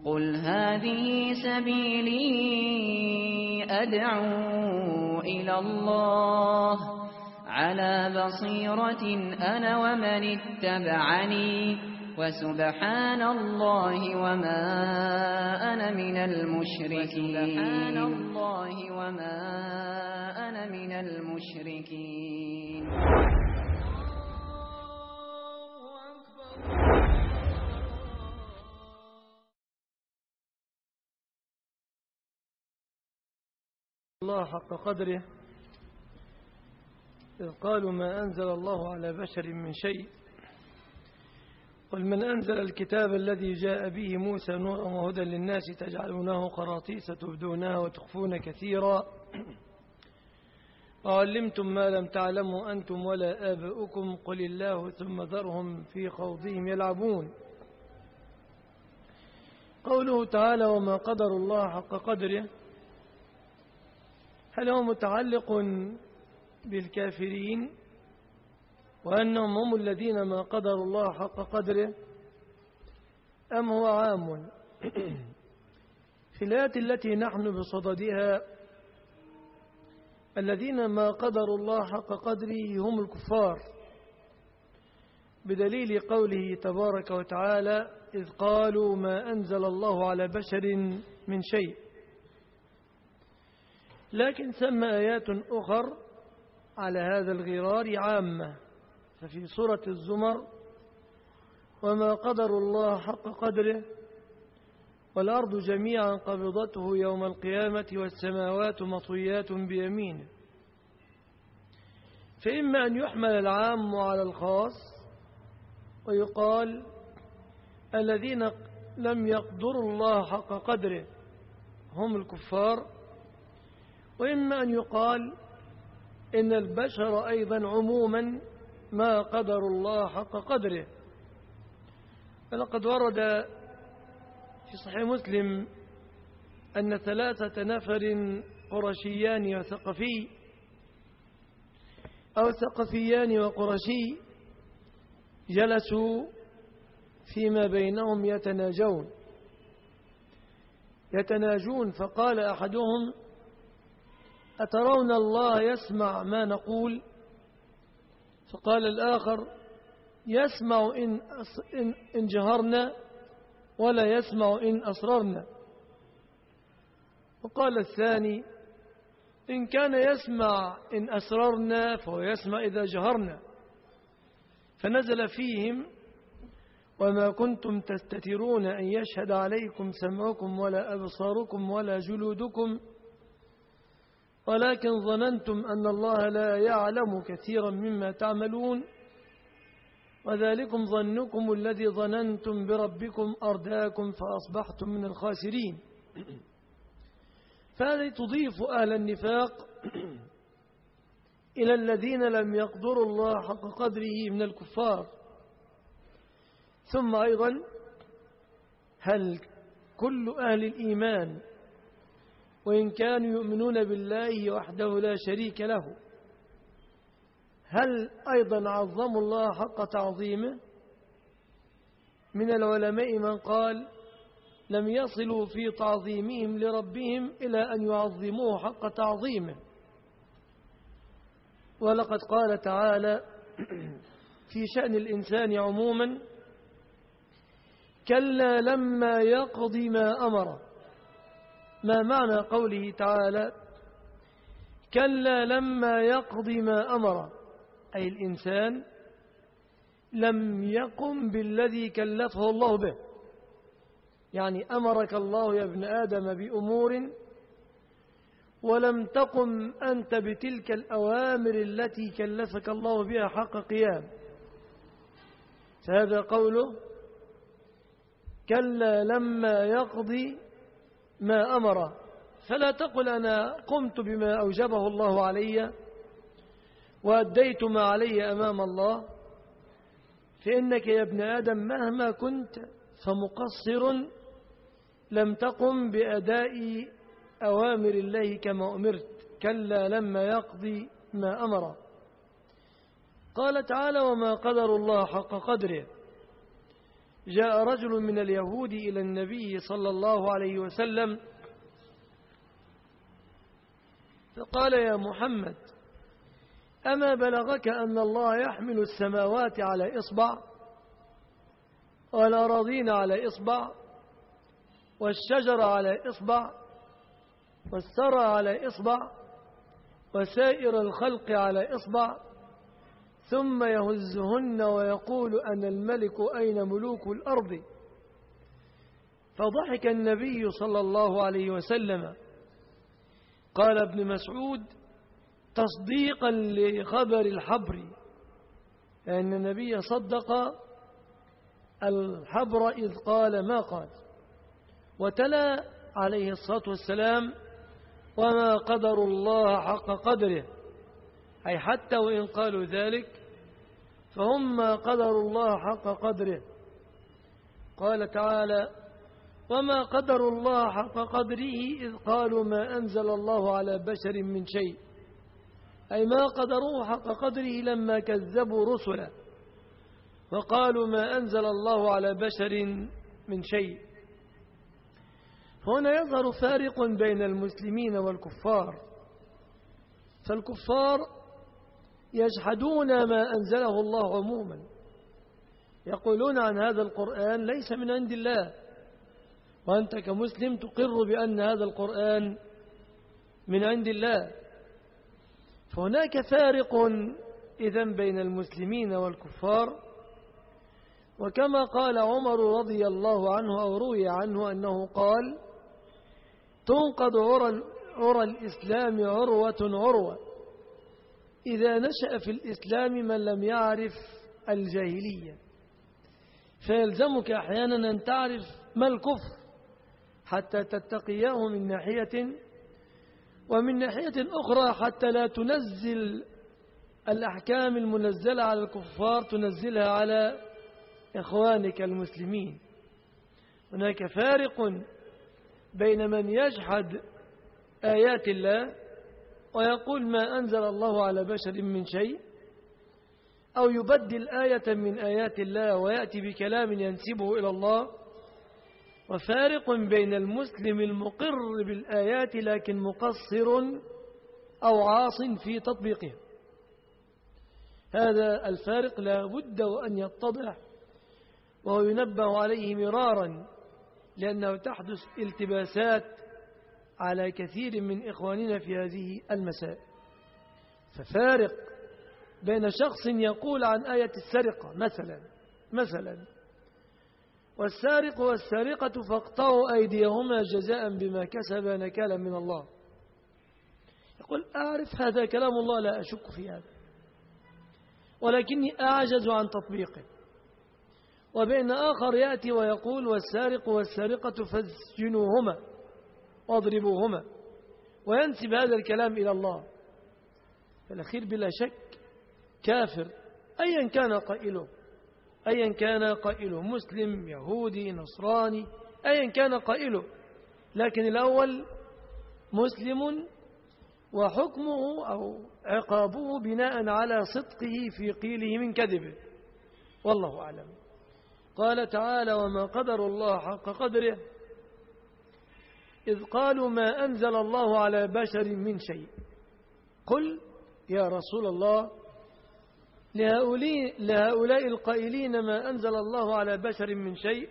قل هذه سبيلي أدعو إلى الله على بصيرة أنا ومن اتبعني وسبحان الله وما أنا من المشركين. الله حق قدره إذ قالوا ما أنزل الله على بشر من شيء قل من أنزل الكتاب الذي جاء به موسى نورا وهدى للناس تجعلونه قراطيس تبدونها وتخفون كثيرا وعلمتم ما لم تعلموا أنتم ولا آباؤكم قل الله ثم ذرهم في خوضهم يلعبون. قوله تعالى وما قدر الله حق قدره، هل هو متعلق بالكافرين وأنهم هم الذين ما قدروا الله حق قدره، أم هو عام؟ في الآيات التي نحن بصددها الذين ما قدروا الله حق قدره هم الكفار، بدليل قوله تبارك وتعالى إذ قالوا ما أنزل الله على بشر من شيء. لكن ثم آيات أخر على هذا الغرار عامة، ففي سورة الزمر وما قدروا الله حق قدره والأرض جميعا قبضته يوم القيامة والسماوات مطويات بيمينه. فإما أن يحمل العام على الخاص ويقال الذين لم يقدروا الله حق قدره هم الكفار، وإما أن يقال إن البشر أيضا عموما ما قدروا الله حق قدره. فلقد ورد في صحيح مسلم أن 3 نفر قرشيان وثقفي أو ثقفيان وقرشي جلسوا فيما بينهم يتناجون فقال أحدهم أترون الله يسمع ما نقول؟ فقال الآخر يسمع إن جهرنا ولا يسمع إن أسررنا. وقال الثاني إن كان يسمع إن أسررنا فهو يسمع إذا جهرنا. فنزل فيهم وما كنتم تستترون أن يشهد عليكم سمعكم ولا أبصاركم ولا جلودكم ولكن ظننتم أن الله لا يعلم كثيرا مما تعملون وذلكم ظنكم الذي ظننتم بربكم أرداكم فأصبحتم من الخاسرين. فهذه تضيف أهل النفاق إلى الذين لم يقدروا الله حق قدره من الكفار. ثم أيضا هل كل أهل الإيمان وإن كانوا يؤمنون بالله وحده لا شريك له هل أيضا عظموا الله حق تعظيمه؟ من العلماء من قال لم يصلوا في تعظيمهم لربهم إلى أن يعظموه حق تعظيمه. ولقد قال تعالى في شأن الإنسان عموما كلا لما يقضي ما أمر. ما معنى قوله تعالى كلا لما يقضي ما أمر؟ أي الإنسان لم يقم بالذي كلفه الله به. يعني أمرك الله يا ابن آدم بأمور ولم تقم أنت بتلك الأوامر التي كلفك الله بها حق قيام. فهذا قوله كلا لما يقضي ما أمر. فلا تقل أنا قمت بما أوجبه الله علي وأديت ما علي أمام الله، فإنك يا ابن آدم مهما كنت فمقصر لم تقم بأداء أوامر الله كما أمرت. كلا لما يقضي ما أمر. قال تعالى وما قدر الله حق قدره، جاء رجل من اليهود إلى النبي صلى الله عليه وسلم فقال: يا محمد، أما بلغك أن الله يحمل السماوات على إصبع والأراضين على إصبع والشجر على إصبع والثرى على إصبع وسائر الخلق على إصبع، ثم يهزهن ويقول: أنا الملك أين ملوك الأرض؟ فضحك النبي صلى الله عليه وسلم. قال ابن مسعود: تصديقا لخبر الحبر، لأن النبي صدق الحبر إذ قال ما قال. وتلا عليه الصلاة والسلام: وما قدر الله حق قدره، أي حتى وإن قالوا ذلك فهم ما قدروا الله حق قدره. قال تعالى: وما قدروا الله حق قدره إذ قالوا ما أنزل الله على بشر من شيء، أي ما قدروه حق قدره لما كذبوا رسله وقالوا ما أنزل الله على بشر من شيء. هنا يظهر فارق بين المسلمين والكفار، فالكفار يجحدون ما أنزله الله عموما، يقولون عن هذا القرآن ليس من عند الله، وأنت كمسلم تقر بأن هذا القرآن من عند الله. فهناك فارق إذن بين المسلمين والكفار. وكما قال عمر رضي الله عنه أو روي عنه أنه قال: تنقض عرى الإسلام عروة عروة إذا نشأ في الإسلام من لم يعرف الجاهلية. فيلزمك أحيانا أن تعرف ما الكفر حتى تتقيه من ناحية، ومن ناحية أخرى حتى لا تنزل الأحكام المنزلة على الكفار تنزلها على إخوانك المسلمين. هناك فارق بين من يجحد آيات الله ويقول ما أنزل الله على بشر من شيء، أو يبدل آية من آيات الله ويأتي بكلام ينسبه إلى الله، وفارق بين المسلم المقر بالآيات لكن مقصر أو عاص في تطبيقها. هذا الفارق لا بد وأن يتضح، وهو ينبه عليه مرارا، لأنه تحدث التباسات على كثير من إخواننا في هذه المسائل. ففارق بين شخص يقول عن آية السرقة مثلا والسارق والسارقة فاقطعوا أيديهما جزاء بما كسبا نكالا من الله، يقول أعرف هذا كلام الله لا أشك في هذا، ولكني أعجز عن تطبيقه. وبين آخر يأتي ويقول والسارق والسارقة فاسجنوهما واضربوهما، وينسب هذا الكلام إلى الله. فالأخير بلا شك كافر أيا كان قائله مسلم يهودي نصراني أيا كان قائله، لكن الأول مسلم وحكمه أو عقابه بناء على صدقه في قيله من كذبه، والله أعلم. قال تعالى: وما قدر الله حق قدره إذ قالوا ما أنزل الله على بشر من شيء. قل يا رسول الله لهؤلاء القائلين ما أنزل الله على بشر من شيء: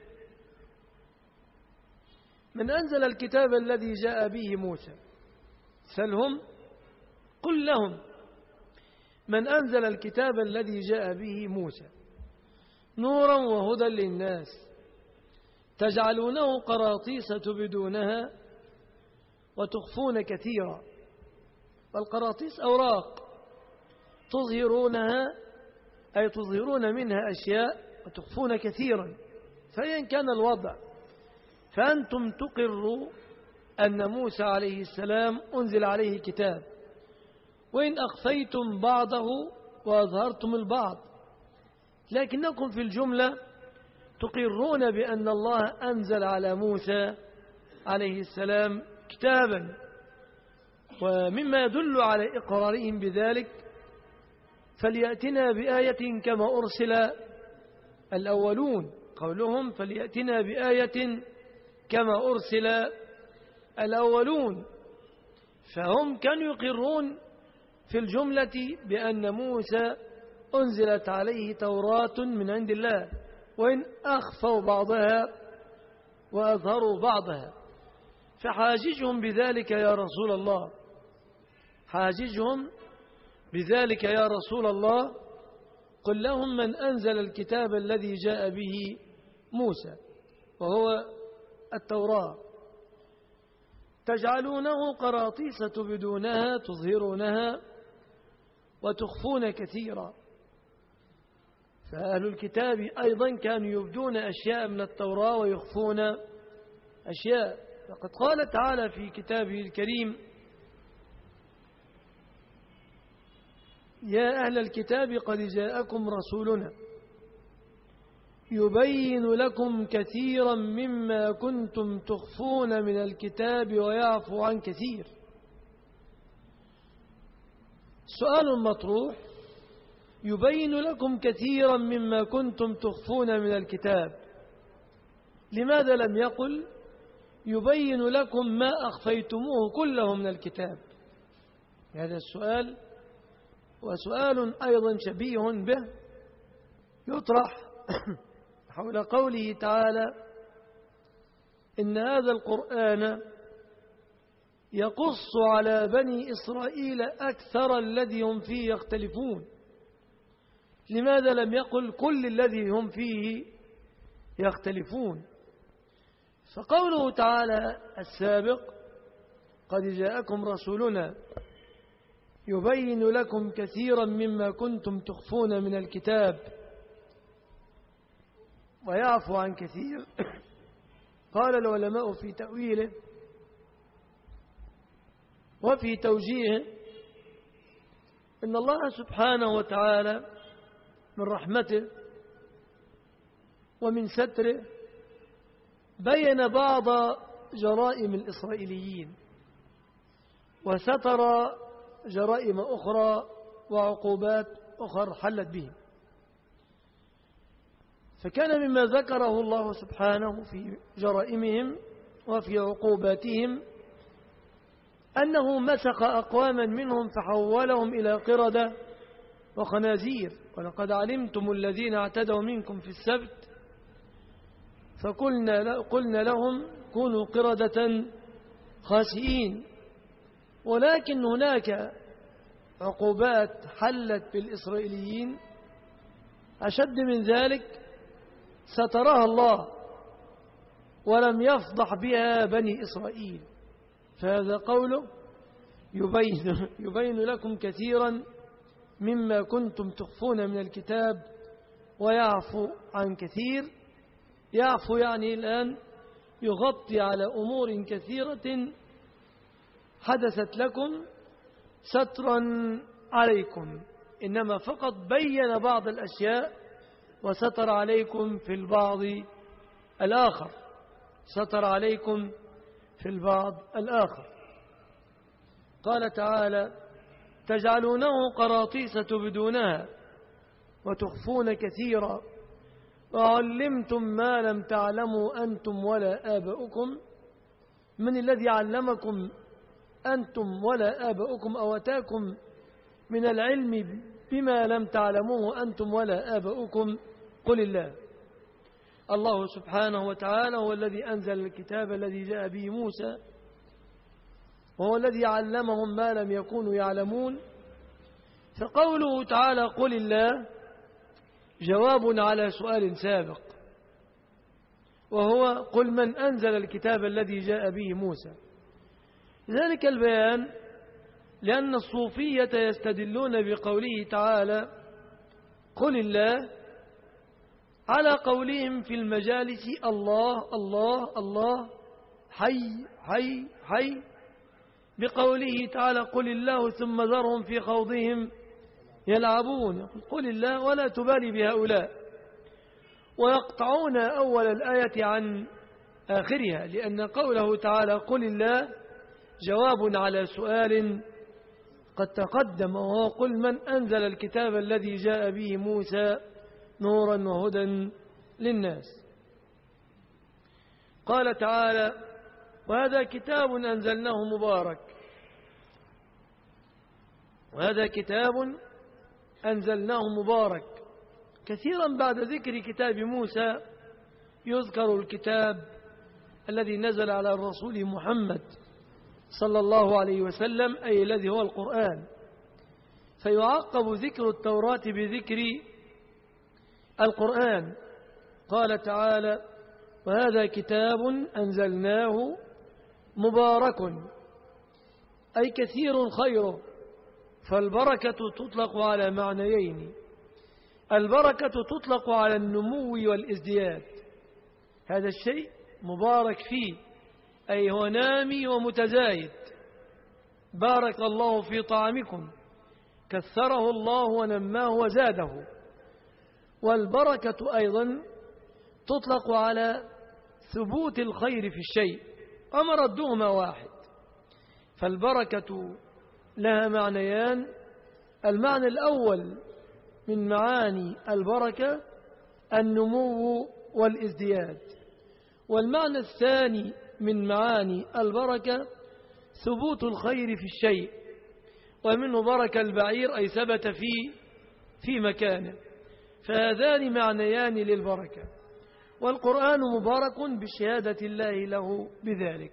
من أنزل الكتاب الذي جاء به موسى؟ سلهم قل لهم من أنزل الكتاب الذي جاء به موسى نورا وهدى للناس تجعلونه قراطيس تبدونها وتخفون كثيرا. والقراطيس أوراق تظهرونها، أي تظهرون منها أشياء وتخفون كثيرا. فإن كان الوضع فأنتم تقروا أن موسى عليه السلام أنزل عليه كتاب، وإن أخفيتم بعضه وأظهرتم البعض، لكنكم في الجملة تقرون بأن الله أنزل على موسى عليه السلام كتابا. ومما يدل على إقرارهم بذلك فليأتنا بآية كما أرسل الأولون، قولهم فليأتنا بآية كما أرسل الأولون. فهم كانوا يقرون في الجملة بأن موسى أنزلت عليه توراة من عند الله، وإن أخفوا بعضها وأظهروا بعضها. فحاججهم بذلك يا رسول الله، حاججهم بذلك يا رسول الله، قل لهم من أنزل الكتاب الذي جاء به موسى وهو التوراة تجعلونه قراطيس تبدونها تظهرونها وتخفون كثيرا. فأهل الكتاب أيضا كانوا يبدون أشياء من التوراة ويخفون أشياء. فقد قال تعالى في كتابه الكريم يا أهل الكتاب قد جاءكم رسولنا يبين لكم كثيرا مما كنتم تخفون من الكتاب ويعفو عن كثير. سؤال مطروح، يبين لكم كثيرا مما كنتم تخفون من الكتاب، لماذا لم يقل يبين لكم ما أخفيتموه كله من الكتاب؟ هذا السؤال وسؤال أيضا شبيه به يطرح حول قوله تعالى إن هذا القرآن يقص على بني إسرائيل أكثر الذي هم فيه يختلفون. لماذا لم يقل كل الذي هم فيه يختلفون؟ فقوله تعالى السابق قد جاءكم رسولنا يبين لكم كثيرا مما كنتم تخفون من الكتاب ويعفو عن كثير. قال العلماء في تأويله وفي توجيهه إن الله سبحانه وتعالى من رحمته ومن ستره بين بعض جرائم الإسرائيليين وستر جرائم أخرى وعقوبات أخرى حلت بهم. فكان مما ذكره الله سبحانه في جرائمهم وفي عقوباتهم أنه مسخ أقواما منهم فحولهم إلى قردة وخنازير، ولقد علمتم الذين اعتدوا منكم في السبت فقلنا لهم كونوا قردة خاسئين. ولكن هناك عقوبات حلت بالإسرائيليين أشد من ذلك سترها الله ولم يفضح بها بني إسرائيل. فهذا قوله يبين لكم كثيرا مما كنتم تخفون من الكتاب ويعفو عن كثير. يعفو يعني الآن يغطي على أمور كثيرة حدثت لكم سترا عليكم، إنما فقط بين بعض الأشياء وستر عليكم في البعض الآخر، ستر عليكم في البعض الآخر. قال تعالى تجعلونه قراطيس تبدونها وتخفون كثيرا وعلمتم ما لم تعلموا أنتم ولا آباؤكم. من الذي علمكم أنتم ولا آباؤكم أو أتاكم من العلم بما لم تعلموه أنتم ولا آباؤكم؟ قل الله. الله سبحانه وتعالى هو الذي أنزل الكتاب الذي جاء به موسى، وهو الذي علمهم ما لم يكونوا يعلمون. فقوله تعالى قل الله جواب على سؤال سابق، وهو قل من أنزل الكتاب الذي جاء به موسى. ذلك البيان لأن الصوفية يستدلون بقوله تعالى قل الله على قولهم في المجالس الله الله الله حي حي حي، بقوله تعالى قل الله ثم ذرهم في خوضهم يلعبون. قل الله ولا تبالي بهؤلاء، ويقطعون أول الآية عن آخرها، لأن قوله تعالى قل الله جواب على سؤال قد تقدم، وهو قل من أنزل الكتاب الذي جاء به موسى نورا وهدى للناس. قال تعالى: وهذا كتاب أنزلناه مبارك. وهذا كتاب أنزلناه مبارك. كثيرا بعد ذكر كتاب موسى يذكر الكتاب الذي نزل على الرسول محمد صلى الله عليه وسلم، أي الذي هو القرآن، فيعقب ذكر التوراة بذكر القرآن. قال تعالى: وهذا كتاب أنزلناه مبارك، أي كثير خيره. فالبركة تطلق على معنيين: البركة تطلق على النمو والازدياد، هذا الشيء مبارك فيه، أي هو نامي ومتزايد. بارك الله في طعامكم، كثره الله ونماه وزاده. والبركة أيضا تطلق على ثبوت الخير في الشيء، ومردهما واحد. فالبركة لها معنيان: المعنى الأول من معاني البركة النمو والازدياد، والمعنى الثاني من معاني البركة ثبوت الخير في الشيء، ومنه بركة البعير أي ثبت في مكانه. فهذان معنيان للبركة، والقرآن مبارك بشهادة الله له بذلك.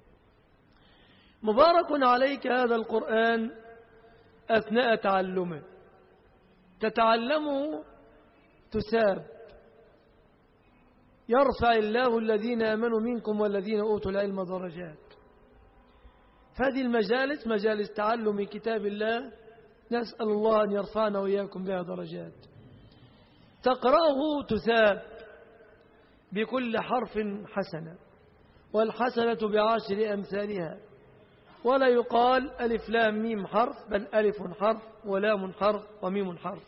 مبارك عليك هذا القرآن أثناء تعلمه، تتعلمه تساب. يرفع الله الذين آمنوا منكم والذين أوتوا العلم درجات. فهذه المجالس مجالس تعلم كتاب الله، نسأل الله أن يرفعنا وإياكم بها درجات. تقرأه تثاب بكل حرف حسنة، والحسنة بعشر أمثالها، ولا يقال ألف لام ميم حرف، بل ألف حرف ولام حرف وميم حرف.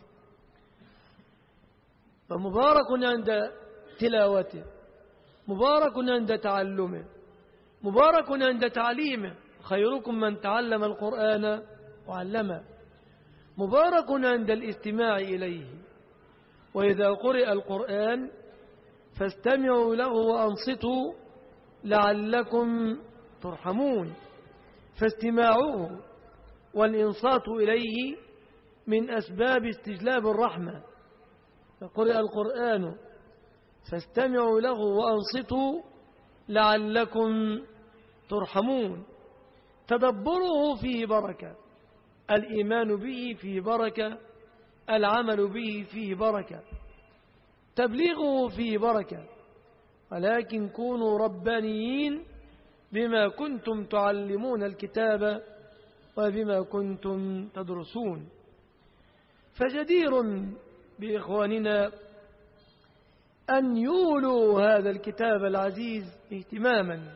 فمبارك عند تلاوته، مبارك عند تعلمه، مبارك عند تعليمه. خيركم من تعلم القرآن وعلمه. مبارك عند الاستماع إليه. وإذا قرئ القرآن فاستمعوا له وأنصتوا لعلكم ترحمون. فاستماعه والإنصات إليه من أسباب استجلاب الرحمة. فقرئ القرآن فاستمعوا له وأنصتوا لعلكم ترحمون. تدبره فيه بركة، الإيمان به فيه بركة، العمل به فيه بركة، تبليغه فيه بركة. ولكن كونوا ربانيين بما كنتم تعلمون الكتاب وبما كنتم تدرسون. فجدير بإخواننا أن يولوا هذا الكتاب العزيز اهتماما،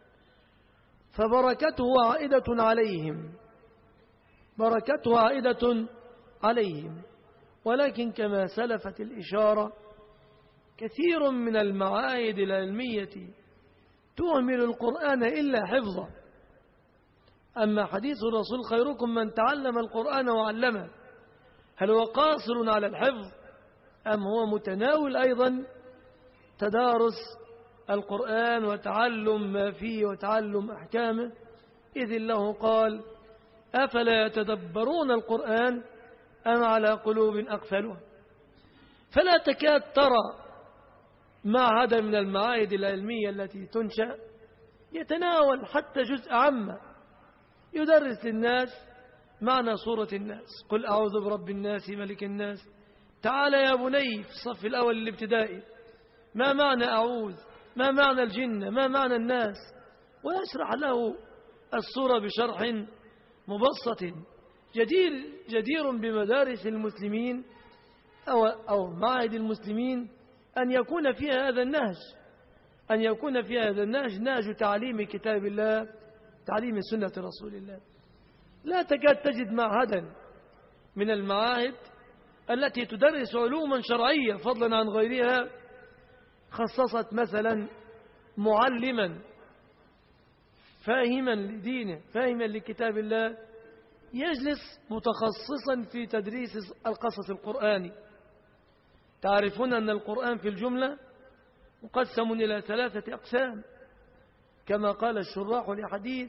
فبركته عائدة عليهم، بركته عائدة عليهم. ولكن كما سلفت الإشارة، كثير من المعاهد العلمية تهمل القرآن إلا حفظه. أما حديث الرسول: خيركم من تعلم القرآن وعلمه، هل هو قاصر على الحفظ، أم هو متناول أيضا تدارس القرآن وتعلم ما فيه وتعلم أحكامه؟ إذ الله قال: أفلا يتدبرون القرآن أم على قلوب أقفلها. فلا تكاد ترى معهد من المعاهد العلمية التي تنشأ يتناول حتى جزء عامة يدرس للناس معنى سورة الناس: قل أعوذ برب الناس ملك الناس. تعال يا بني في الصف الأول الابتدائي، ما معنى أعوذ، ما معنى الجنة، ما معنى الناس، ويشرح له السورة بشرح مبسط. جدير بمدارس المسلمين أو معاهد المسلمين أن يكون فيها هذا النهج، أن يكون فيها هذا النهج، نهج تعليم كتاب الله، تعليم سنة رسول الله. لا تكاد تجد معهدا من المعاهد التي تدرس علوما شرعية فضلا عن غيرها خصصت مثلا معلما فاهما لدينه، فاهما لكتاب الله، يجلس متخصصا في تدريس القصص القرآني. تعرفون أن القرآن في الجملة مقسم إلى 3 أقسام: كما قال الشراح لحديث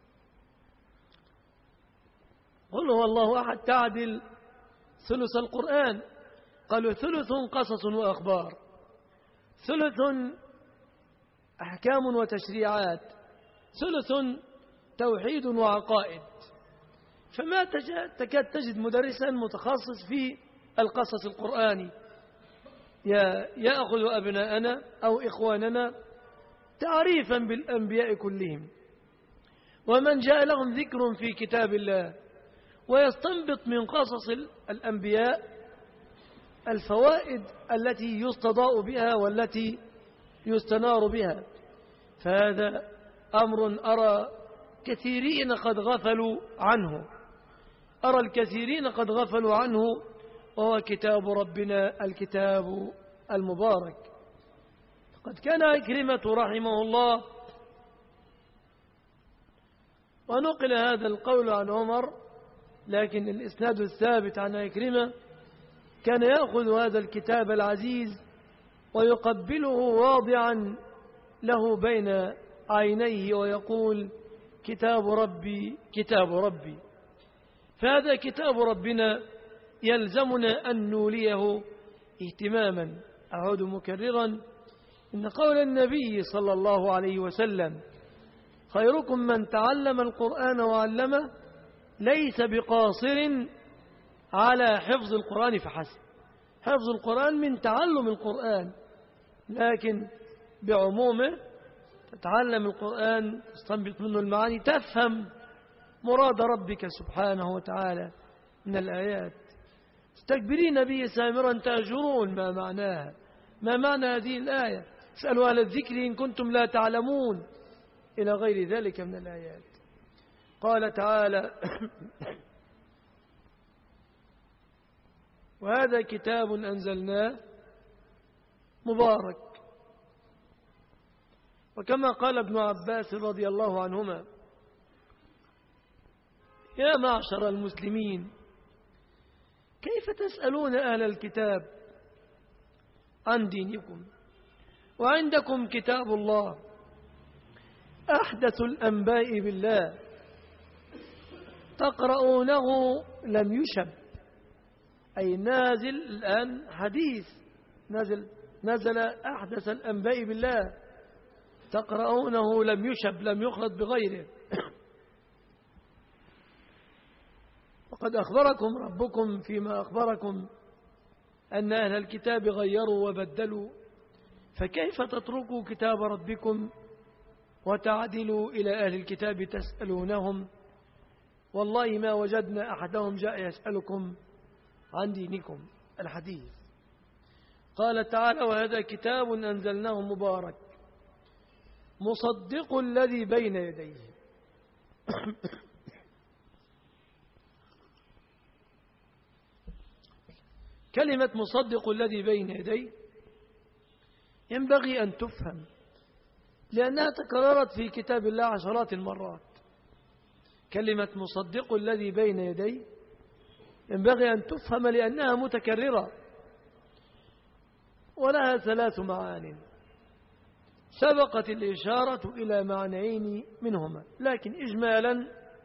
قل هو الله أحد تعدل ثلث القرآن. قالوا ثلث قصص وأخبار، ثلث أحكام وتشريعات، ثلث توحيد وعقائد. فما تكاد تجد مدرسا متخصص في القصص القرآني يأخذ أبناءنا أو إخواننا تعريفا بالأنبياء كلهم ومن جاء لهم ذكر في كتاب الله، ويستنبط من قصص الأنبياء الفوائد التي يستضاء بها والتي يستنار بها. فهذا أمر أرى كثيرين قد غفلوا عنه، أرى الكثيرين قد غفلوا عنه، وهو كتاب ربنا الكتاب المبارك. قد كان عكرمة رحمه الله، ونقل هذا القول عن عمر لكن الإسناد الثابت عن عكرمة، كان يأخذ هذا الكتاب العزيز ويقبله واضعا له بين عينيه ويقول كتاب ربي كتاب ربي. فهذا كتاب ربنا يلزمنا أن نوليه اهتماما. أعود مكررا إن قول النبي صلى الله عليه وسلم خيركم من تعلم القرآن وعلمه ليس بقاصر على حفظ القرآن فحسب. حفظ القرآن من تعلم القرآن، لكن بعمومه تتعلم القرآن، تستنبط منه المعاني، تفهم مراد ربك سبحانه وتعالى من الآيات. تستكبرين به سامرا تأجرون ما معناها، ما معنى هذه الآية؟ اسألوا أهل الذكر إن كنتم لا تعلمون، إلى غير ذلك من الآيات. قال تعالى وهذا كتاب أنزلناه مبارك. وكما قال ابن عباس رضي الله عنهما يا معشر المسلمين كيف تسألون أهل الكتاب عن دينكم وعندكم كتاب الله أحدث الأنباء بالله تقرؤونه لم يشب، أي نازل الآن حديث، نزل أحدث الأنباء بالله تقرؤونه لم يشب، لم يخلط بغيره. وقد أخبركم ربكم فيما أخبركم أن أهل الكتاب غيروا وبدلوا، فكيف تتركوا كتاب ربكم وتعدلوا إلى أهل الكتاب تسألونهم؟ والله ما وجدنا أحدهم جاء يسألكم عن دينكم. الحديث. قال تعالى وهذا كتاب أنزلناه مبارك مصدق الذي بين يديه. كلمة مصدق الذي بين يديه ينبغي أن تفهم، لأنها تكررت في كتاب الله عشرات المرات. كلمة مصدق الذي بين يديه ينبغي أن تفهم لأنها متكررة ولها ثلاث معان، سبقت الإشارة إلى معنيين منهما، لكن إجمالا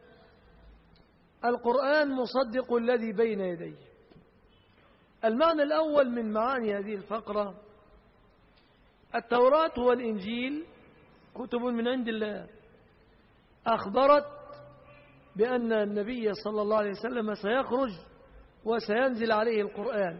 القرآن مصدق الذي بين يديه. المعنى الأول من معاني هذه الفقرة التوراة والإنجيل كتب من عند الله، أخبرت بأن النبي صلى الله عليه وسلم سيخرج وسينزل عليه القرآن،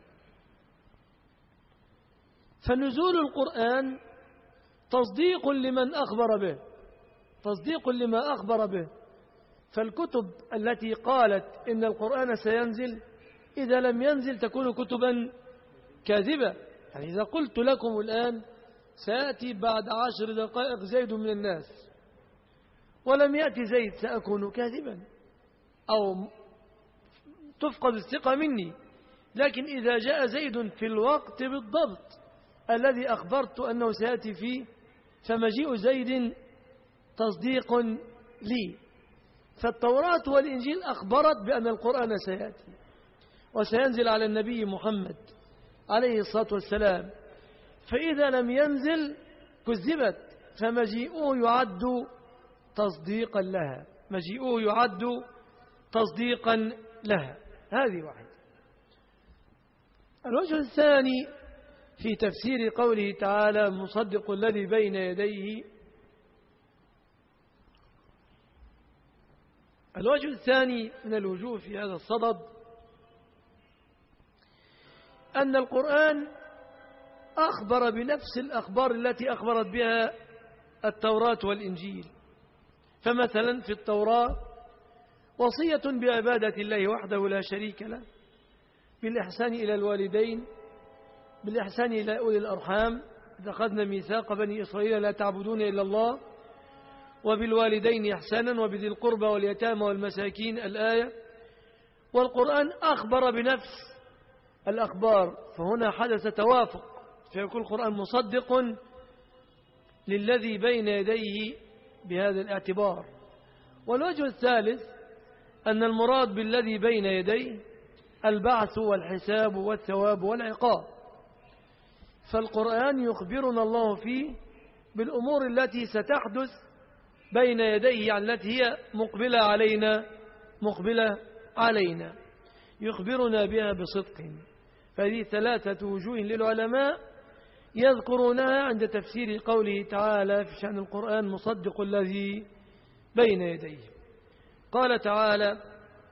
فنزول القرآن تصديق لمن أخبر به، تصديق لما أخبر به. فالكتب التي قالت إن القرآن سينزل إذا لم ينزل تكون كتبا كاذبة. يعني إذا قلت لكم الآن سيأتي بعد 10 دقائق زيد من الناس ولم يأتي زيد سأكون كاذبا أو تفقد الثقة مني. لكن إذا جاء زيد في الوقت بالضبط الذي أخبرت أنه سيأتي فيه فمجيء زيد تصديق لي. فالتوراة والإنجيل أخبرت بأن القرآن سيأتي وسينزل على النبي محمد عليه الصلاة والسلام، فإذا لم ينزل كذبت. فمجيئه يعد تصديقا لها، مجيئه يعد تصديقا لها. هذه واحدة. الوجه الثاني في تفسير قوله تعالى مصدق الذي بين يديه، الوجه الثاني من الوجوه في هذا الصدد أن القرآن أخبر بنفس الأخبار التي أخبرت بها التوراة والإنجيل. فمثلا في التوراة وصية بعبادة الله وحده لا شريك له، بالإحسان إلى الوالدين، بالإحسان إلى أولي الأرحام، إذ أخذنا ميثاق بني إسرائيل لا تعبدون إلا الله، وبالوالدين إحسانا، وبذي القربى واليتامى والمساكين، الآية. والقرآن أخبر بنفس الأخبار، فهنا حدث توافق، فيكون القرآن مصدق للذي بين يديه بهذا الاعتبار. والوجه الثالث أن المراد بالذي بين يديه البعث والحساب والثواب والعقاب، فالقرآن يخبرنا الله فيه بالأمور التي ستحدث بين يديه، يعني التي هي مقبلة علينا يخبرنا بها بصدق. فهذه ثلاثة وجوه للعلماء يذكرونها عند تفسير قوله تعالى في شأن القرآن مصدق الذي بين يديه. قال تعالى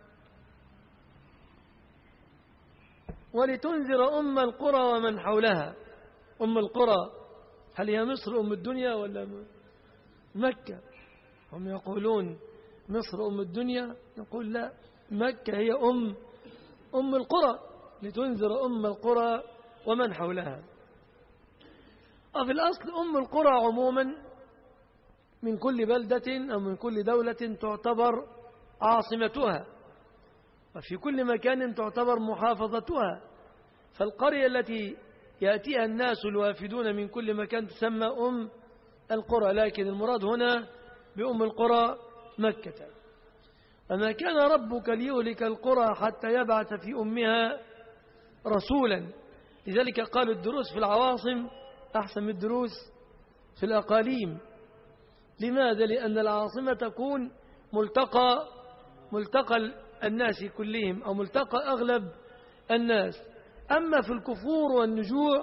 ولتنذر أم القرى ومن حولها. أم القرى هل هي مصر أم الدنيا ولا مكة؟ هم يقولون مصر أم الدنيا، نقول لا، مكة هي أم القرى، لتنذر أم القرى ومن حولها. وفي الأصل أم القرى عموما من كل بلدة أو من كل دولة تعتبر عاصمتها، وفي كل مكان تعتبر محافظتها. فالقرية التي يأتيها الناس الوافدون من كل مكان تسمى أم القرى، لكن المراد هنا بأم القرى مكة. وما كان ربك ليهلك القرى حتى يبعث في أمها رسولا. لذلك قالوا الدروس في العواصم أحسن من الدروس في الأقاليم. لماذا؟ لأن العاصمة تكون ملتقى الناس كلهم، أو ملتقى أغلب الناس. أما في الكفور والنجوع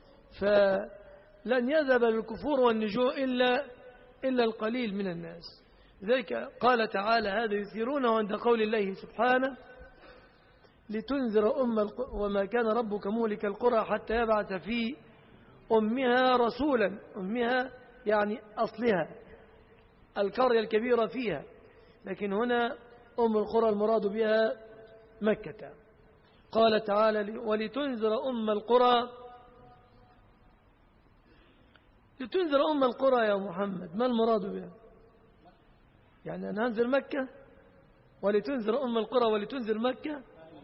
فلن يذهب للكفور والنجوع إلا القليل من الناس. لذلك قال تعالى هذا يثيرونه عند قول الله سبحانه لتنذر وما كان ربك مهلك القرى حتى يبعث في أمها رسولا. أمها يعني أصلها القرية الكبيرة فيها، لكن هنا أم القرى المراد بها مكة. قال تعالى ولتنذر أم القرى. لتنذر أم القرى يا محمد، ما المراد بها؟ يعني أن أنذر مكة ولتنذر أم القرى ولتنذر مكة؟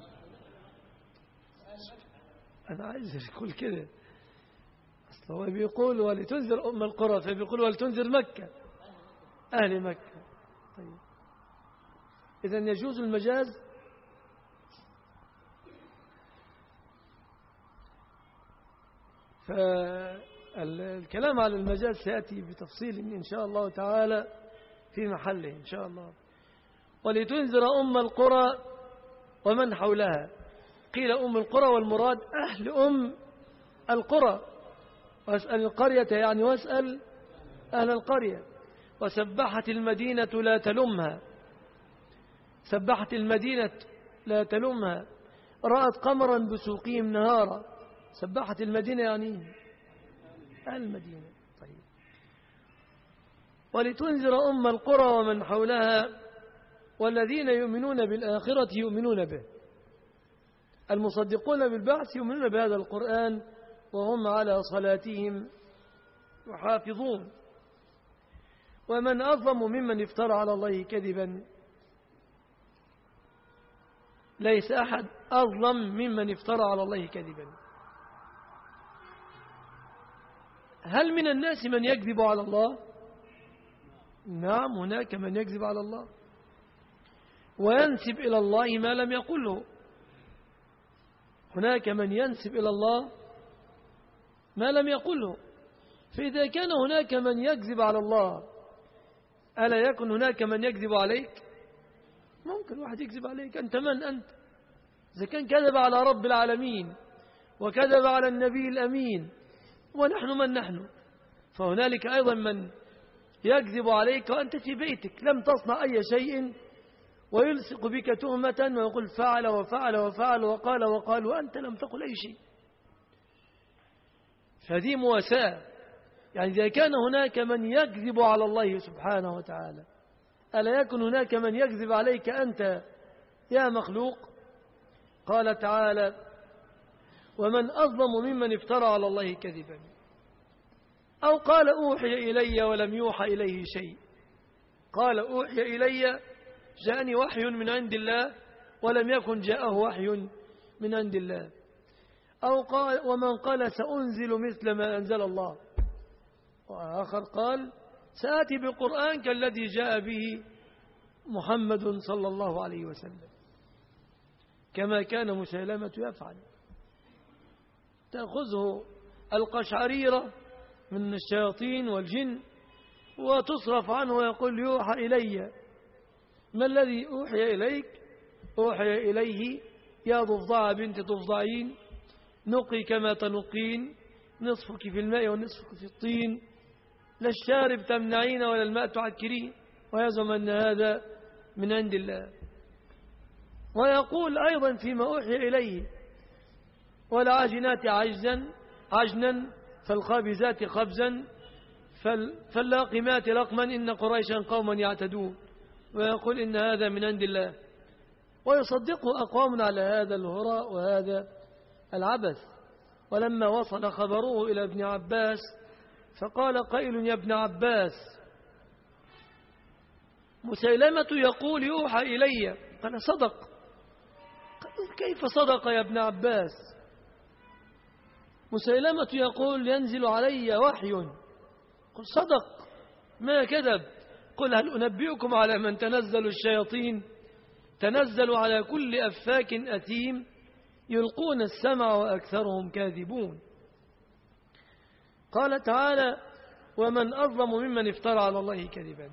أنا عايز يقول كده، أصلا هو بيقول ولتنذر أم القرى، فبيقول ولتنذر مكة، أهل مكة. طيب إذن يجوز المجاز؟ فالكلام على المجاز سيأتي بتفصيل إن شاء الله تعالى في محله إن شاء الله. ولتنذر أم القرى ومن حولها. قيل أم القرى والمراد أهل أم القرى، واسأل القرية يعني واسأل أهل القرية. وسبحت المدينة لا تلمها. سبحت المدينة لا تلمها. رأت قمرا بسوقهم نهارا. سبحت المدينة يعني أهل المدينة. طيب ولتنذر أم القرى ومن حولها والذين يؤمنون بالآخرة يؤمنون به. المصدقون بالبعث يؤمنون بهذا القرآن وهم على صلاتهم يحافظون. ومن أظلم ممن افترى على الله كذبا. ليس أحد أظلم ممن افترى على الله كذبا. هل من الناس من يكذب على الله؟ نعم، هناك من يكذب على الله وينسب إلى الله ما لم يقله. هناك من ينسب إلى الله ما لم يقله. فإذا كان هناك من يكذب على الله ألا يكن هناك من يكذب عليك؟ ممكن واحد يكذب عليك. أنت من أنت؟ إذا كان كذب على رب العالمين وكذب على النبي الأمين ونحن من نحن، فهنالك أيضا من يكذب عليك وأنت في بيتك لم تصنع أي شيء ويلصق بك تهمة ويقول فعل وفعل وفعل وقال وقال وأنت لم تقل أي شيء. فهذه مواساة. يعني إذا كان هناك من يكذب على الله سبحانه وتعالى ألا يكن هناك من يكذب عليك أنت يا مخلوق؟ قال تعالى ومن أظلم ممن افترى على الله كذبا أو قال أوحي إلي ولم يوحى إليه شيء. قال أوحي إلي جاءني وحي من عند الله ولم يكن جاءه وحي من عند الله. أو قال ومن قال سأنزل مثل ما أنزل الله، وآخر قال سآتي بقرآن كالذي جاء به محمد صلى الله عليه وسلم، كما كان مسيلمة يفعل. تأخذه القشعريرة من الشياطين والجن وتصرف عنه ويقول يوحى إلي. ما الذي أوحي إليك؟ أوحي إليه يا ضفدع بنت ضفدعين نقي كما تنقين، نصفك في الماء ونصفك في الطين، لا الشارب تمنعين ولا الماء تعكرين، ويزعم أن هذا من عند الله. ويقول أيضا فيما أوحي إليه والعاجنات عجنا فالخابزات خبزا فاللاقمات لقما إن قريشا قوما يعتدون، ويقول إن هذا من عند الله. ويصدقه أقوام على هذا الهراء وهذا العبث. ولما وصل خبره إلى ابن عباس فقال قائل يا ابن عباس مسيلمة يقول يوحى إلي. قال صدق. كيف صدق يا ابن عباس؟ مسيلمة يقول ينزل علي وحي. قل صدق ما كذب. قل هل أنبئكم على من تنزل الشياطين؟ تنزل على كل أفاك أثيم يلقون السمع وأكثرهم كاذبون. قال تعالى ومن أظلم ممن افترى على الله كذبا.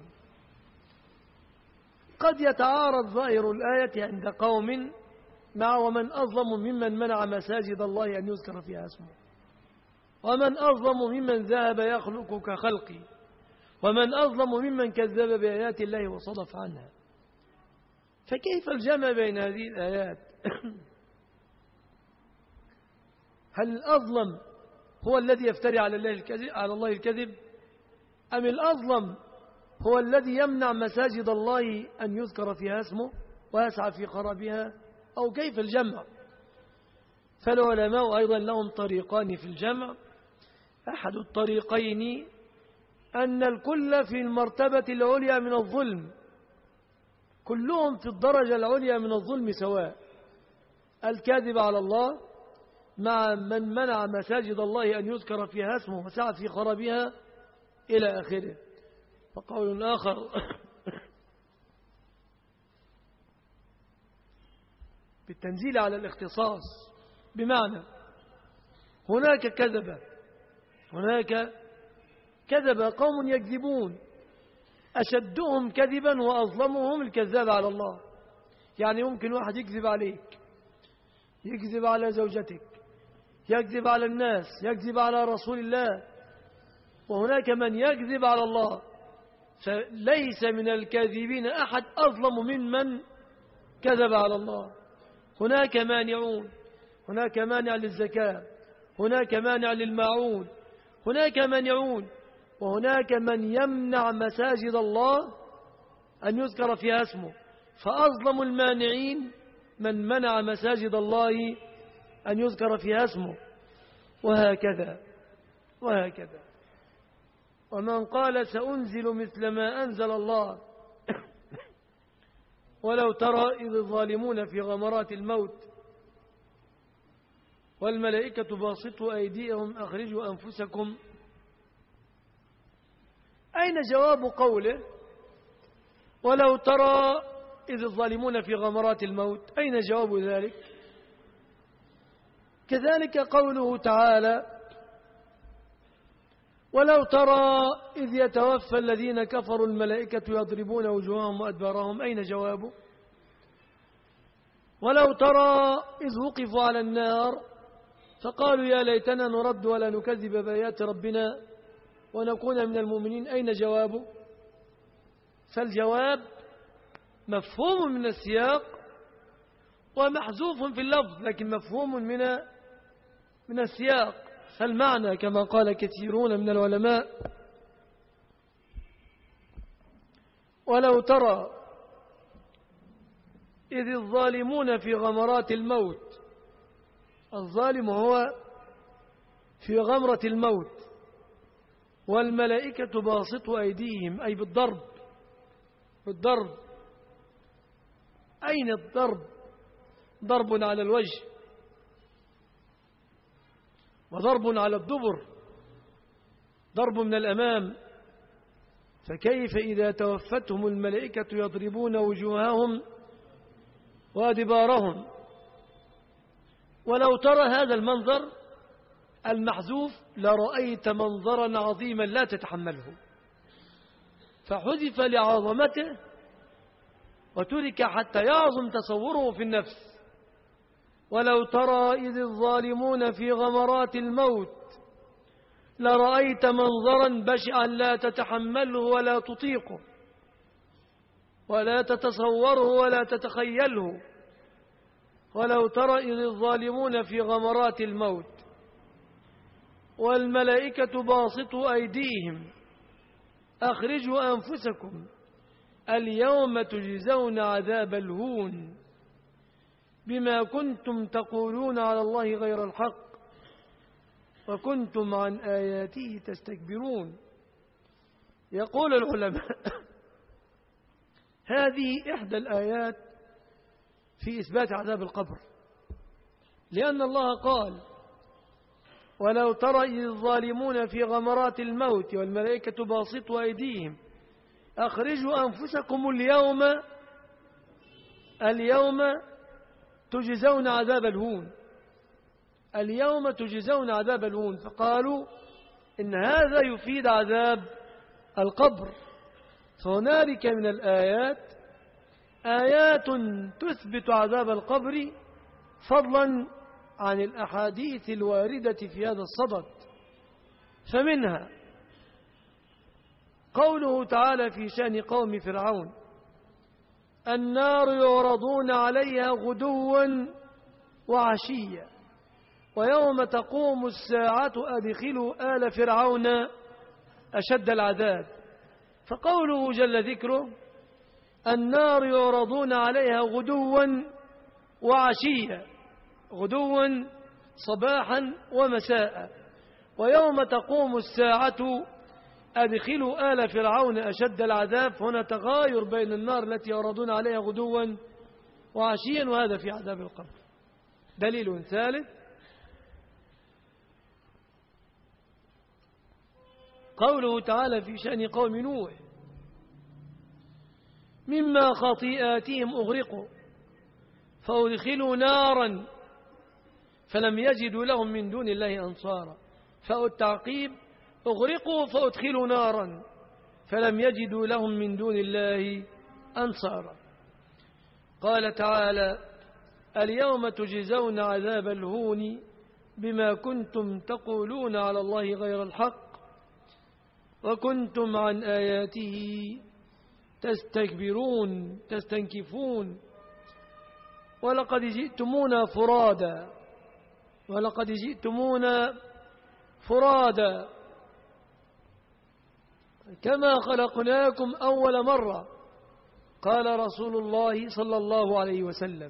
قد يتعارض ظاهر الآية عند قوم مع ومن أظلم ممن منع مساجد الله أن يذكر فيها اسمه، ومن أظلم ممن ذهب يخلق كخلقي، ومن أظلم ممن كذب بآيات الله وصدف عنها. فكيف الجمع بين هذه الآيات؟ هل الأظلم هو الذي يفتري على الله الكذب أم الأظلم هو الذي يمنع مساجد الله أن يذكر فيها اسمه ويسعى في خرابها؟ أو كيف الجمع؟ فالعلماء أيضا لهم طريقان في الجمع. أحد الطريقين أن الكل في المرتبة العليا من الظلم، كلهم في الدرجة العليا من الظلم سواء. الكاذب على الله مع من منع مساجد الله أن يذكر فيها اسمه وسعى في خرابها إلى آخره. وقول آخر بالتنزيل على الاختصاص، بمعنى هناك كذب قوم يكذبون، أشدهم كذبا وأظلمهم الكذاب على الله. يعني ممكن واحد يكذب عليك، يكذب على زوجتك، يكذب على الناس، يكذب على رسول الله، وهناك من يكذب على الله. فليس من الكاذبين أحد أظلم ممن كذب على الله. هناك مانعون، هناك مانع للزكاة، هناك مانع للماعون، هناك مانعون، وهناك من يمنع مساجد الله أن يذكر فيها اسمه. فأظلم المانعين من منع مساجد الله أن يذكر فيها اسمه، وهكذا وهكذا. ومن قال سأنزل مثل ما أنزل الله ولو ترى إذ الظالمون في غمرات الموت والملائكة باسطوا أيديهم أخرجوا أنفسكم. أين جواب قوله ولو ترى إذ الظالمون في غمرات الموت؟ أين جواب ذلك؟ كذلك قوله تعالى ولو ترى إذ يتوفى الذين كفروا الملائكة يضربون وجوههم وأدبارهم أين جوابه؟ ولو ترى إذ وقفوا على النار فقالوا يا ليتنا نرد ولا نكذب بآيات ربنا ونكون من المؤمنين أين جوابه؟ فالجواب مفهوم من السياق ومحذوف في اللفظ، لكن مفهوم من السياق. فالمعنى كما قال كثيرون من العلماء: ولو ترى إذ الظالمون في غمرات الموت. الظالم هو في غمرة الموت، والملائكة باسطوا أيديهم، أي بالضرب. أين الضرب؟ ضرب على الوجه وضرب على الدبر، ضرب من الأمام. فكيف إذا توفتهم الملائكة يضربون وجوههم وأدبارهم؟ ولو ترى هذا المنظر المحذوف لرأيت منظرا عظيما لا تتحمله، فحذف لعظمته وترك حتى يعظم تصوره في النفس. ولو ترى إذ الظالمون في غمرات الموت لرأيت منظرا بشعا لا تتحمله ولا تطيقه ولا تتصوره ولا تتخيله. ولو ترى إذ الظالمون في غمرات الموت والملائكة باسطوا أيديهم أخرجوا أنفسكم اليوم تجزون عذاب الهون بما كنتم تقولون على الله غير الحق وكنتم عن آياته تستكبرون. يقول العلماء: هذه إحدى الآيات في إثبات عذاب القبر، لأن الله قال: ولو ترى إذ الظالمون في غمرات الموت والملائكة باسطوا أيديهم أخرجوا أنفسكم اليوم تجزون عذاب الهون. اليوم تجزون عذاب الهون، فقالوا إن هذا يفيد عذاب القبر. فهنالك من الآيات آيات تثبت عذاب القبر فضلا عن الأحاديث الواردة في هذا الصدد. فمنها قوله تعالى في شأن قوم فرعون: النار يعرضون عليها غدوا وعشيا ويوم تقوم الساعة أدخلوا آل فرعون أشد العذاب. فقوله جل ذكره: النار يعرضون عليها غدوا وعشيا، غدوا صباحا ومساء، ويوم تقوم الساعة أدخلوا آل فرعون أشد العذاب. هنا تغاير بين النار التي يعرضون عليها غدوا وعشيا، وهذا في عذاب القبر. دليل ثالث قوله تعالى في شأن قوم نوح: مما خطيئاتهم أغرقوا فأدخلوا نارا فلم يجدوا لهم من دون الله أنصارا. فالتعقيب: أغرقوا فأدخلوا نارا فلم يجدوا لهم من دون الله أنصارا. قال تعالى: اليوم تجزون عذاب الهون بما كنتم تقولون على الله غير الحق وكنتم عن آياته تستنكفون. ولقد جئتمونا فرادا كما خلقناكم أول مرة. قال رسول الله صلى الله عليه وسلم: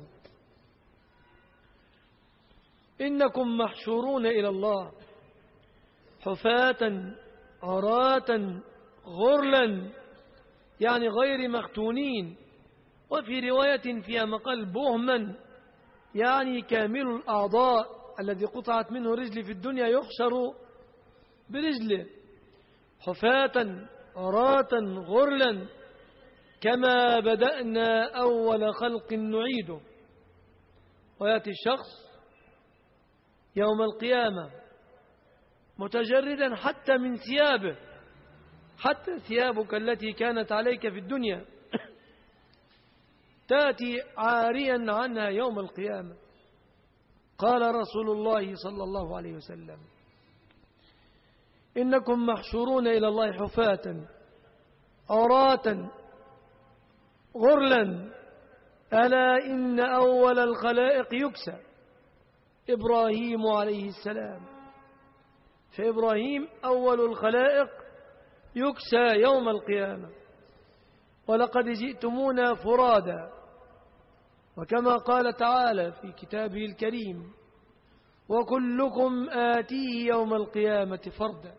إنكم محشورون إلى الله حفاة عراة غرلا، يعني غير مختونين. وفي رواية فيها مقال بهما، يعني كامل الأعضاء، الذي قطعت منه رجل في الدنيا يحشر برجله. حفاة عراة غرلا كما بدأنا أول خلق نعيده. ويأتي الشخص يوم القيامة متجردا حتى من ثيابه، حتى ثيابك التي كانت عليك في الدنيا تأتي عاريا عنها يوم القيامة. قال رسول الله صلى الله عليه وسلم: إنكم محشورون إلى الله حفاة عراة غرلا، ألا إن أول الخلائق يكسى إبراهيم عليه السلام. فإبراهيم أول الخلائق يكسى يوم القيامة. ولقد جئتمونا فرادا، وكما قال تعالى في كتابه الكريم: وكلكم آتيه يوم القيامة فردا.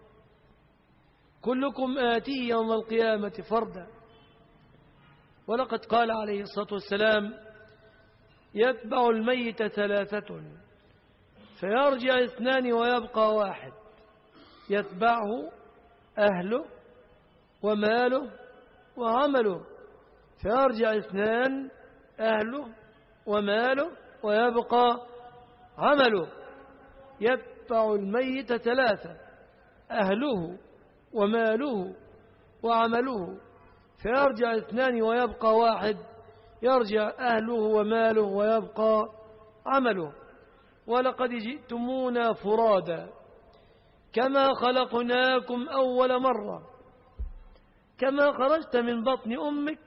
كلكم آتيه يوم القيامة فردا. ولقد قال عليه الصلاة والسلام: يتبع الميت ثلاثة فيرجع اثنان ويبقى واحد، يتبعه أهله وماله وعمله. فيرجع اثنان، أهله وماله ويبقى عمله. يتبع الميت ثلاثة: أهله وماله وعمله. فيرجع اثنان ويبقى واحد، يرجع أهله وماله ويبقى عمله. ولقد جئتمونا فرادا كما خلقناكم أول مرة. كما خرجت من بطن أمك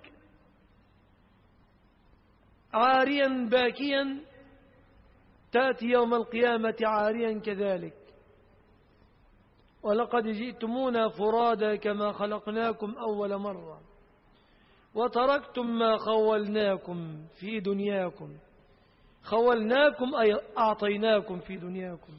عاريا باكيا، تأتي يوم القيامة عاريا كذلك. ولقد جئتمونا فرادا كما خلقناكم أول مرة، وتركتم ما خولناكم في دنياكم. خولناكم أي أعطيناكم في دنياكم.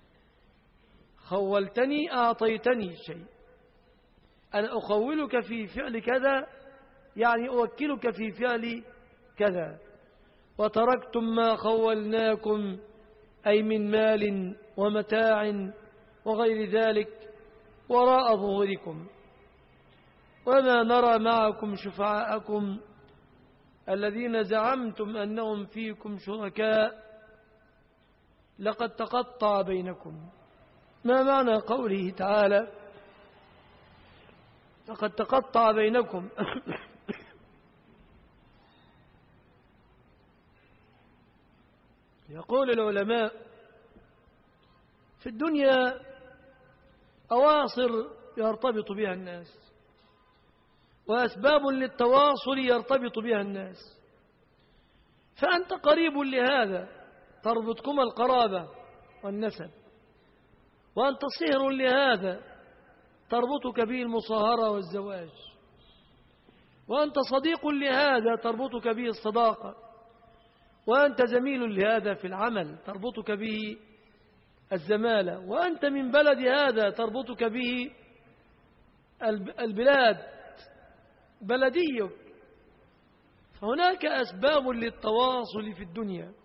خولتني أعطيتني شيء، أنا أخولك في فعل كذا يعني أوكلك في فعل كذا. وتركتم ما خولناكم أي من مال ومتاع وغير ذلك وراء ظهوركم، وما نرى معكم شفعاءكم الذين زعمتم أنهم فيكم شركاء، لقد تقطع بينكم. ما معنى قوله تعالى لقد تقطع بينكم؟ يقول العلماء: في الدنيا أواصر يرتبط بها الناس، وأسباب للتواصل يرتبط بها الناس. فأنت قريب لهذا تربطكما القرابة والنسب، وأنت صهر لهذا تربطك به المصاهرة والزواج، وأنت صديق لهذا تربطك به الصداقة، وأنت زميل لهذا في العمل تربطك به الزمالة، وأنت من بلد هذا تربطك به البلاد بلديك. فهناك أسباب للتواصل في الدنيا.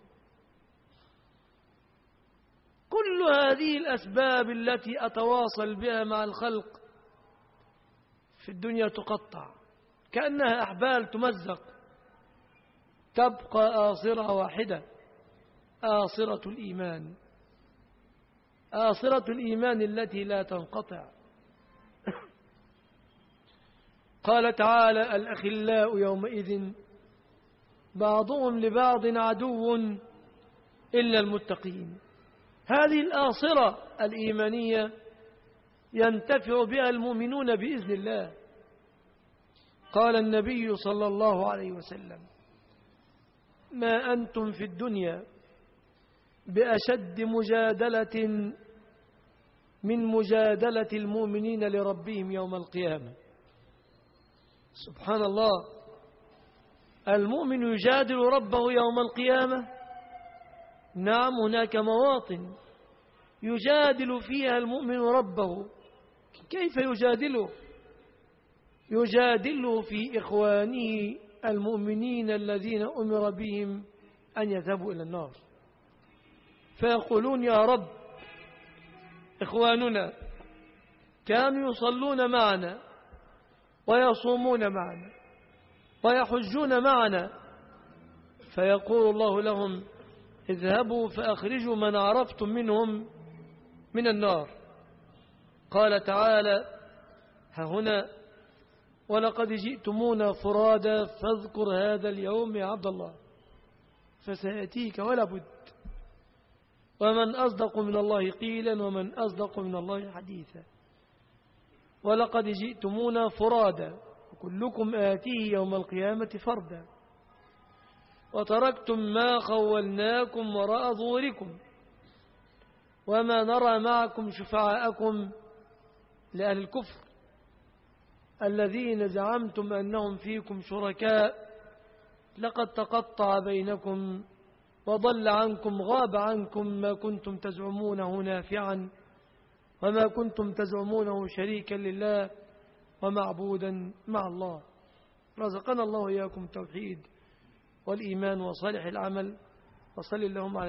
كل هذه الأسباب التي أتواصل بها مع الخلق في الدنيا تقطع كأنها أحبال تمزق، تبقى آصرة واحدة، آصرة الإيمان، آصرة الإيمان التي لا تنقطع. قال تعالى: الأخلاء يومئذ بعضهم لبعض عدو إلا المتقين. هذه الآصرة الإيمانية ينتفع بها المؤمنون بإذن الله. قال النبي صلى الله عليه وسلم: ما أنتم في الدنيا بأشد مجادلة من مجادلة المؤمنين لربهم يوم القيامة. سبحان الله، المؤمن يجادل ربه يوم القيامة. نعم، هناك مواطن يجادل فيها المؤمن ربه. كيف يجادله؟ يجادله في إخوانه المؤمنين الذين أمر بهم أن يذهبوا إلى النار، فيقولون: يا رب، إخواننا كانوا يصلون معنا ويصومون معنا ويحجون معنا. فيقول الله لهم: اذهبوا فأخرجوا من عرفتم منهم من النار. قال تعالى هنا ولقد جئتمونا فرادا فاذكر هذا اليوم يا عبد الله فسيأتيك ولا بد. ومن أصدق من الله قيلا ومن أصدق من الله حديثا. ولقد جئتمونا فرادا وكلكم آتيه يوم القيامة فردا وتركتم ما خولناكم وراء ظهوركم وما نرى معكم شفعاءكم لأهل الكفر الذين زعمتم أنهم فيكم شركاء لقد تقطع بينكم وضل عنكم غاب عنكم ما كنتم تزعمونه نافعا وما كنتم تزعمونه شريكا لله ومعبودا مع الله. رزقنا الله إياكم التوحيد والإيمان وصالح العمل. وصل اللهم على